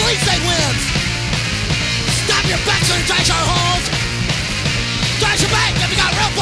police state wins. Stop your backs and trash our holes. Trash your bank if you got real